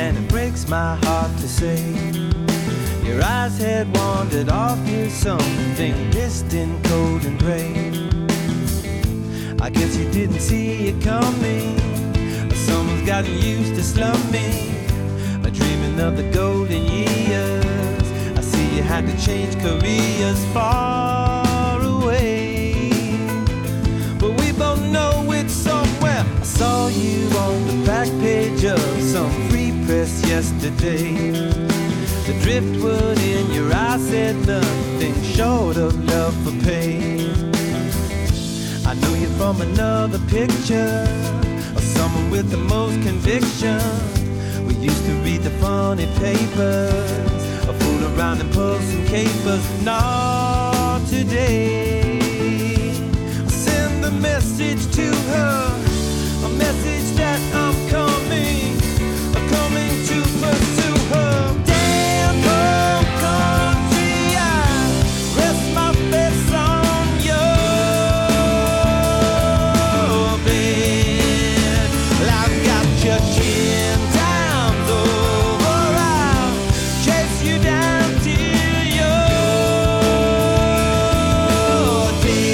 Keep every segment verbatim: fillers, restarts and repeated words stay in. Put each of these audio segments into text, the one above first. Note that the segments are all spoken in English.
and it breaks my heart to say your eyes had wandered off to something distant, cold and gray. I guess you didn't see it coming, or someone's gotten used to slumming, or dreaming of the golden years. I see you had to change careers far away, but we both know it's somewhere. I saw you on the back page of some free press yesterday. The driftwood in your eyes said nothing short of love for pain. I know you from another picture, of someone with the most conviction. We used to read the funny papers, or fool around and pull some capers. Not today. Send a message to her, a message that I'm coming, coming to pursue her. Damn home country, I rest my face on your bed. Well, I've got your ten times over, I'll chase you down till you're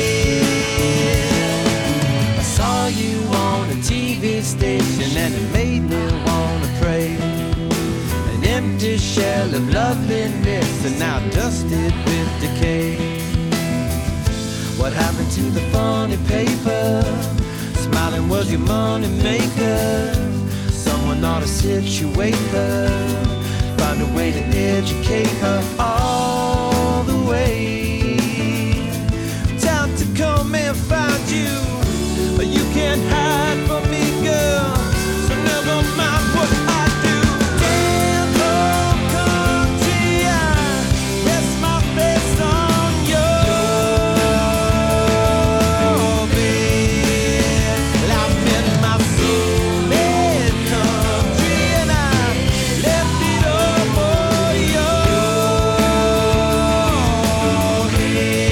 dead. I saw you on a T V station and it made me wanna pray. An empty shell of loveliness and now dusted with decay. What happened to the funny paper? Smiling was your money maker. Someone ought to situate her, find a way to educate her all the way. Time to come and find you, but you can't hide from me, girl, so never mind what I do. Damn home country, I rest my face on your bed. Well, I've been my soul-made country and I left it all for your head.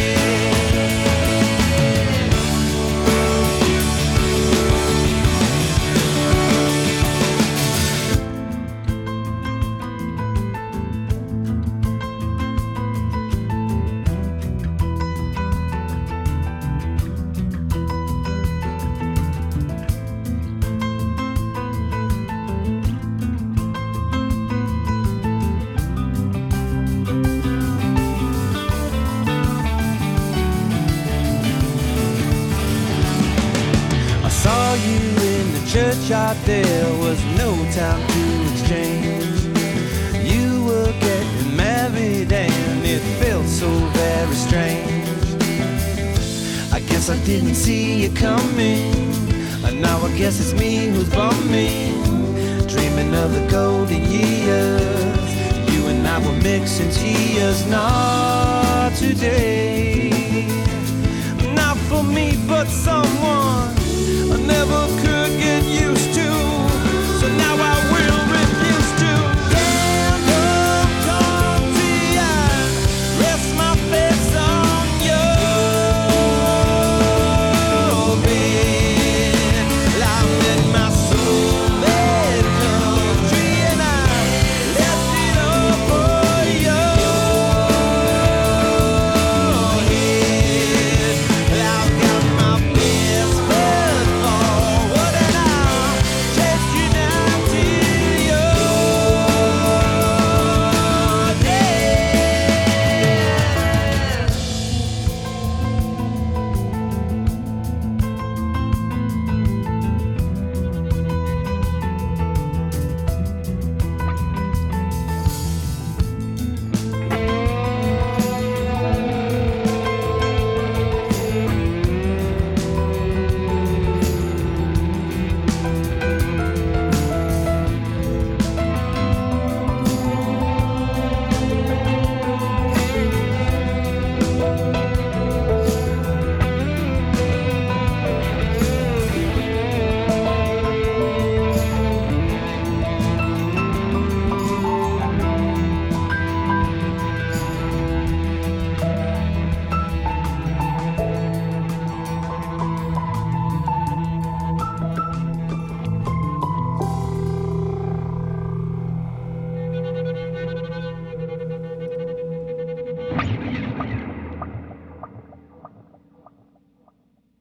I saw you in the churchyard, there was no time to exchange. You were getting married and it felt so very strange. I guess I didn't see you coming, and now I guess it's me who's bumming, dreaming of the golden years. You and I were mixing tears. Not today, not for me, but someone I never could